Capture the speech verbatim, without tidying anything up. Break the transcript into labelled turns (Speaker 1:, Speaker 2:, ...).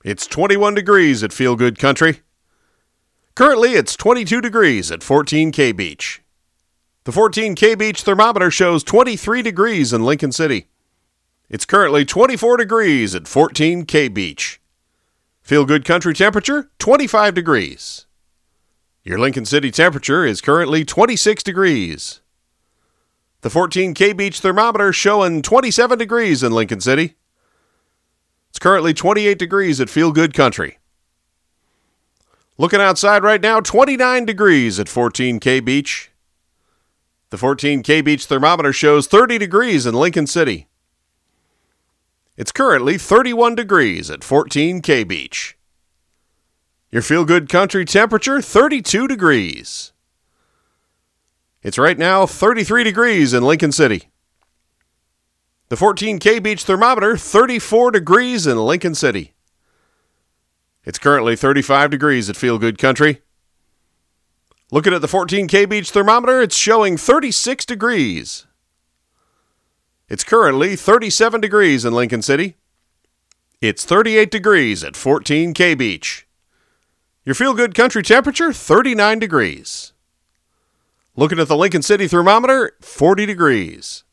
Speaker 1: It's twenty-one degrees at Feel Good Country. Currently, it's twenty-two degrees at fourteen K Beach. The fourteen K Beach thermometer shows twenty-three degrees in Lincoln City. It's currently twenty-four degrees at fourteen K Beach. Feel Good Country temperature, twenty-five degrees. Your Lincoln City temperature is currently twenty-six degrees. The fourteen K Beach thermometer showing twenty-seven degrees in Lincoln City. It's currently twenty-eight degrees at Feel Good Country. Looking outside right now, twenty-nine degrees at fourteen K Beach. The fourteen K Beach thermometer shows thirty degrees in Lincoln City. It's currently thirty-one degrees at fourteen K Beach. Your Feel Good Country temperature, thirty-two degrees. It's right now thirty-three degrees in Lincoln City. The fourteen K Beach thermometer, thirty-four degrees in Lincoln City. It's currently thirty-five degrees at Feel Good Country. Looking at the fourteen K Beach thermometer, it's showing thirty-six degrees. It's currently thirty-seven degrees in Lincoln City. It's thirty-eight degrees at fourteen K Beach. Your Feel Good Country temperature, thirty-nine degrees. Looking at the Lincoln City thermometer, forty degrees.